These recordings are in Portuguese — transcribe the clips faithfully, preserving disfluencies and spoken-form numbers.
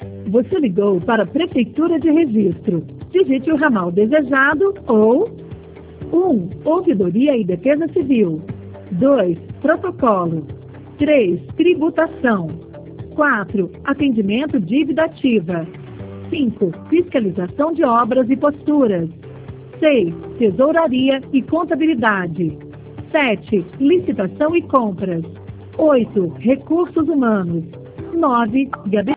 Você ligou para a Prefeitura de Registro. Digite o ramal desejado ou um. Ouvidoria e Defesa Civil. dois. Protocolo. três. Tributação. quatro. Atendimento dívida ativa. cinco. Fiscalização de obras e posturas. seis. Tesouraria e contabilidade. sete. Licitação e compras. oito. Recursos humanos. nove. Gabinete.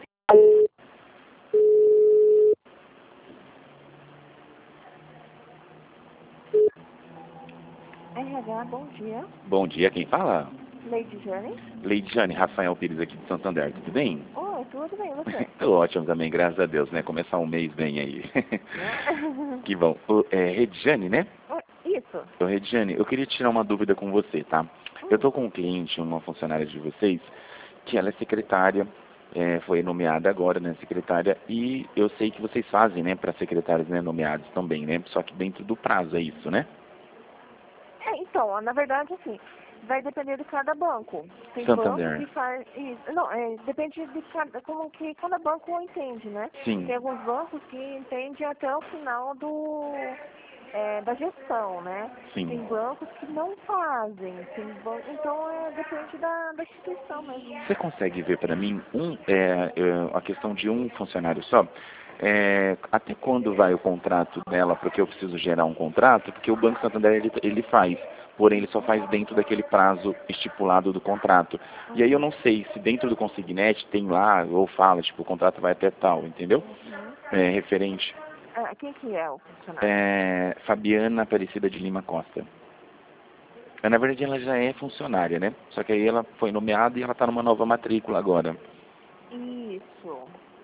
R H, bom dia. Bom dia, quem fala? Lady Jane. Lady Jane, Rafael Pires aqui de Santander, tudo bem? Oi, tudo bem, você? Tô ótimo também, graças a Deus, né? Começar um mês bem aí. Que bom. Ô, é, Rediane, né? Isso. Ô, Rediane, eu queria tirar uma dúvida com você, tá? Hum. Eu tô com um cliente, uma funcionária de vocês, que ela é secretária, é, foi nomeada agora, né, secretária, e eu sei que vocês fazem, né, para secretários, né, nomeados também, né? Só que dentro do prazo, é isso, né? É, então, na verdade, assim, vai depender de cada banco. Tem Santander. banco que faz isso. Não, é, depende de cada, como que cada banco entende, né? Sim. Tem alguns bancos que entendem até o final do, é, da gestão, né? Sim. Tem bancos que não fazem. Tem ban... Então, é, depende da, da instituição mesmo. Você consegue ver para mim um, é, é, a questão de um funcionário só? É, até quando vai o contrato dela? Porque eu preciso gerar um contrato, porque o Banco Santander ele, ele faz, porém ele só faz dentro daquele prazo estipulado do contrato. E aí eu não sei se dentro do consignete tem lá, ou fala, tipo, o contrato vai até tal, entendeu? É, referente. Ah, quem que é o funcionário? É, Fabiana Aparecida de Lima Costa. Na verdade ela já é funcionária, né? Só que aí ela foi nomeada e ela está numa nova matrícula agora. Isso.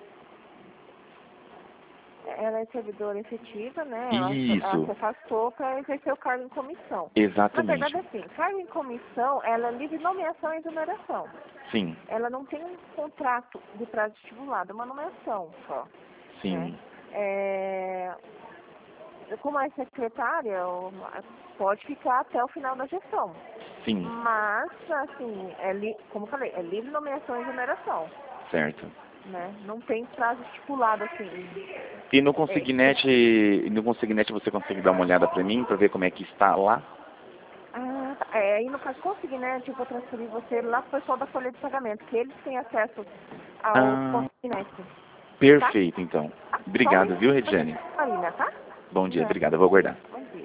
Ela é servidora efetiva, né? Isso. Ela, ela se afastou para exercer o cargo em comissão. Exatamente. Na verdade, assim, cargo em comissão, ela é livre nomeação e exoneração. Sim. Ela não tem um contrato de prazo estipulado, é uma nomeação só. Sim. Né? É... Como é secretária, pode ficar até o final da gestão. Sim. Mas, assim, é li... como eu falei, é livre nomeação e exoneração. Certo. Né? Não tem prazo estipulado, assim. E no consignete, no consignete você consegue dar uma olhada para mim, para ver como é que está lá? Ah, tá. É, aí no caso consignete, eu vou transferir você lá pro pessoal da folha de pagamento, que eles têm acesso ao Ah, consignete. perfeito, Tá? então. Ah, Obrigado, viu, Rediane? Marina, tá? Bom dia, É. obrigado, eu vou aguardar. Bom dia.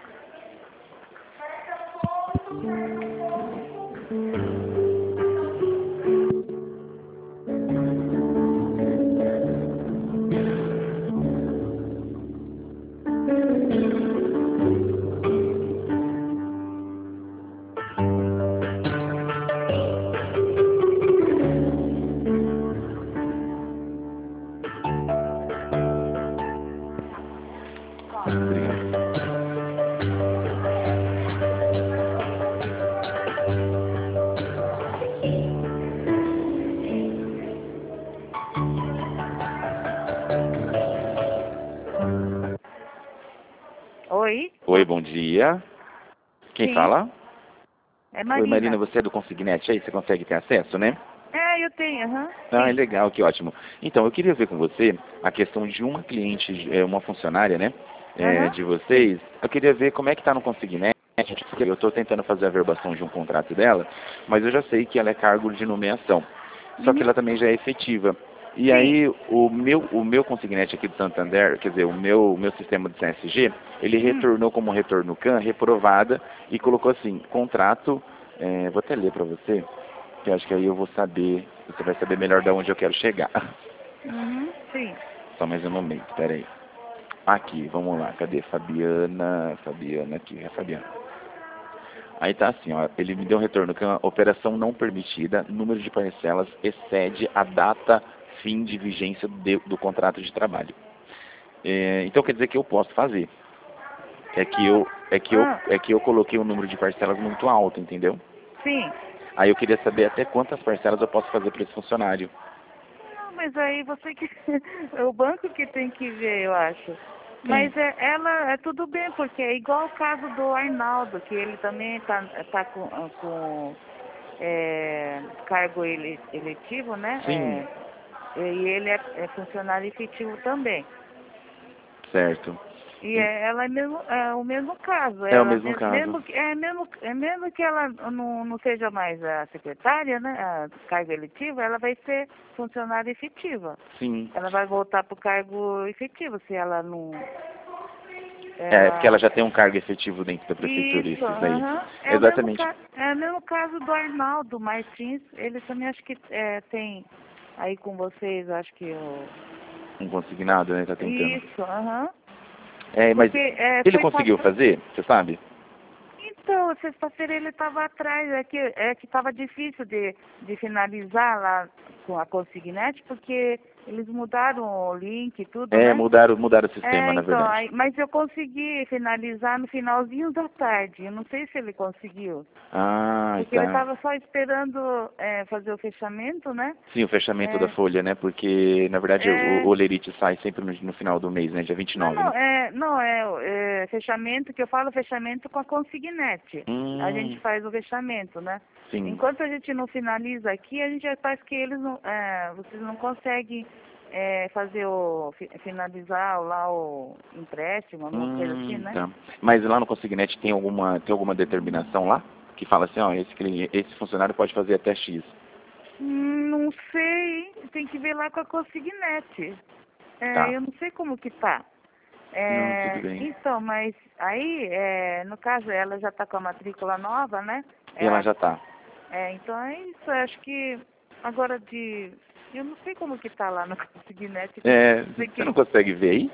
Oi? Oi, bom dia. Quem Sim. fala? É Marina. Oi, Marina, você é do consignete aí? Você consegue ter acesso, né? É, eu tenho, aham. Ah, é legal, que ótimo. Então, eu queria ver com você a questão de uma cliente, é, uma funcionária, né, é, Aham. de vocês. Eu queria ver como é que está no consignete. Eu estou tentando fazer a averbação de um contrato dela, mas eu já sei que ela é cargo de nomeação. Só que Uhum. ela também já é efetiva. E Sim. aí, o meu, o meu consignete aqui do Santander, quer dizer, o meu, o meu sistema de C S G, ele Hum. retornou como retorno C A N, reprovada, e colocou assim, contrato, é, vou até ler para você, que eu acho que aí eu vou saber, você vai saber melhor de onde eu quero chegar. Uhum. Sim. Só mais um momento, peraí. Aqui, vamos lá, cadê? Fabiana, Fabiana, aqui, é Fabiana. Aí tá assim, ó, ele me deu um retorno que a operação não permitida, número de parcelas excede a data fim de vigência de, do contrato de trabalho. É, então quer dizer que eu posso fazer. É que eu, é que eu, Ah. é que eu coloquei um número de parcelas muito alto, entendeu? Sim. Aí eu queria saber até quantas parcelas eu posso fazer para esse funcionário. Não, mas aí você que... é o banco que tem que ver, eu acho. Mas é, ela, é tudo bem, porque é igual o caso do Arnaldo, que ele também tá, tá com, com é, cargo ele, eletivo, né? Sim. É, E ele é, é funcionário efetivo também. Certo. E é, ela é, mesmo, é o mesmo caso. É o ela, mesmo é, caso. Mesmo, que- é, mesmo, é mesmo que ela não, não seja mais a secretária, né, a cargo eletivo, ela vai ser funcionária efetiva. Sim. Ela vai voltar para o cargo efetivo se ela não... É, porque ela já tem um cargo efetivo dentro da prefeitura, Isso, isso daí. aham. É, Exatamente. o mesmo, ca- é o mesmo caso do Arnaldo Martins. Ele também acho que é, tem aí com vocês, acho que o... Um consignado, né? Tá tentando. Isso, aham. É, mas Porque, é, ele foi conseguiu passar- fazer, você sabe? Então, sexta-feira ele estava atrás, é que é que estava difícil de, de finalizar lá com a Consignet, porque eles mudaram o link e tudo, É, né? mudaram, mudaram o sistema, É, na então, verdade. aí, mas eu consegui finalizar no finalzinho da tarde. Eu não sei se ele conseguiu. Ah, Porque ele tá. estava só esperando é, fazer o fechamento, né? Sim, o fechamento É. da folha, né? Porque, na verdade, É. o, o Lerite sai sempre no, no final do mês, né? Dia vinte e Não, nove, não, né? é, não é, é fechamento, que eu falo fechamento com a Consignet. Hum, A gente faz o fechamento, né? sim. Enquanto a gente não finaliza aqui, a gente já faz que eles não, é, vocês não conseguem é, fazer o, fi- finalizar lá o empréstimo, alguma coisa assim, Hum, né? tá. Mas lá no Consignet tem alguma, tem alguma determinação lá? Que fala assim, ó, esse, cliente, esse funcionário pode fazer até X. Hum, Não sei, tem que ver lá com a Consignet. É, Tá. eu não sei como que tá. Não, É, tudo bem. então, mas aí, é, no caso, ela já está com a matrícula nova, né? E ela já tá. É, então é isso, eu acho que agora de... Eu não sei como que tá lá no Consignet. É, sei você que- não consegue ver aí?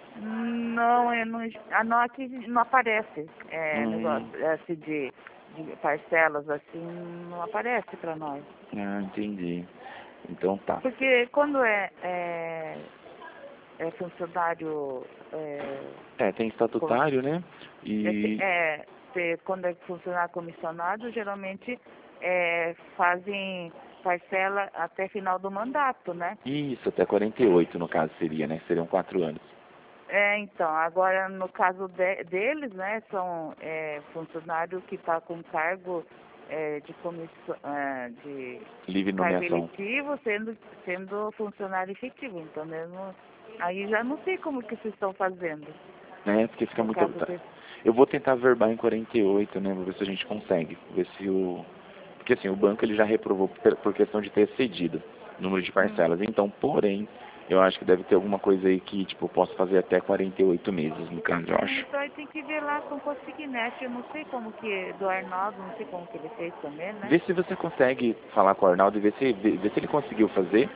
Não, eu não, ah, não, aqui não aparece é, Hum. negócio assim, de, de parcelas, assim, não aparece para nós. Ah, entendi. Então tá. Porque quando é, é, é funcionário... É, É, tem estatutário, né? E é, é, quando é funcionário comissionado, geralmente é, fazem parcela até final do mandato, né? isso, até quarenta e oito no caso seria, né? Seriam quatro anos. É, então, agora no caso de, deles, né, são é, funcionário que está com cargo é, de comissão, é, de Livre cargo nomeação. eletivo, sendo, sendo funcionário efetivo. Então, mesmo, aí já não sei como que vocês estão fazendo. Né? Porque fica No muito. caso desse. Eu vou tentar verbar em quarenta e oito, né? Vou ver se a gente consegue. Ver se o. Porque assim, o banco ele já reprovou por por questão de ter excedido o número de parcelas. Então, porém, eu acho que deve ter alguma coisa aí que, tipo, eu posso fazer até quarenta e oito meses, no caso, eu acho. Então aí tem que ver lá com o Consignet. Eu não sei como que, do Arnaldo, não sei como que ele fez também, né? Vê se você consegue falar com o Arnaldo e ver se, ver, ver se ele conseguiu fazer.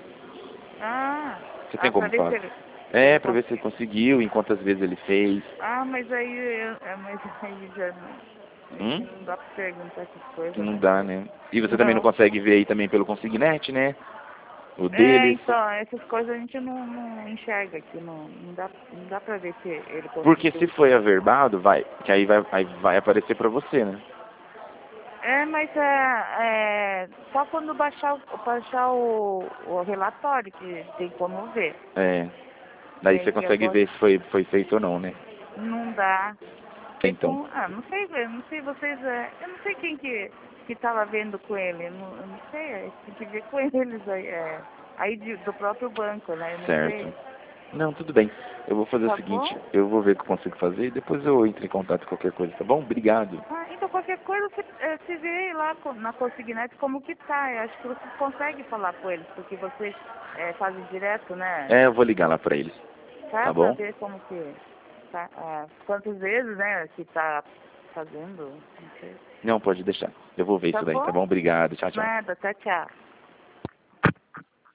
Ah, Você ah tem pra como ver se falar? ele... É, ele pra ver se ele conseguiu, em quantas vezes ele fez. Ah, mas aí, eu, é, mas aí já não... Hum? Não dá pra perguntar essas coisas, Não né? dá, né? E você também não Não. consegue ver aí também pelo Consignet, né? O É, deles. então, essas coisas a gente não, não enxerga aqui, não, não, dá, não dá pra ver se ele conseguiu. Porque se foi averbado, vai, que aí vai, aí vai aparecer pra você, né? É, mas é, é só quando baixar, o- baixar o, o relatório que tem como ver. É. Daí É, você que consegue agora ver se foi, foi feito ou não, né? não dá. Tem Então. como, ah, não sei, eu não sei vocês, é, eu não sei quem que, que tava vendo com ele, eu não, eu não sei, é, tem que ver com eles aí, é, aí de- do próprio banco, né? Eu não Certo. sei. Não, tudo bem. Eu vou fazer Tá o seguinte, bom? eu vou ver o que eu consigo fazer e depois eu entro em contato com qualquer coisa, tá bom? Obrigado. Ah, então qualquer coisa você, é, você vê lá co- na Consignet como que tá. Eu acho que você consegue falar com eles, porque vocês é, fazem direto, né? É, eu vou ligar lá pra eles. Tá, tá pra bom? ver como que tá, ah, quantas vezes, né, que tá fazendo. Não sei. Não, pode deixar. Eu vou ver Tá isso daí, bom? tá bom? Obrigado. Tchau, tchau. Nada, tchau, tchau.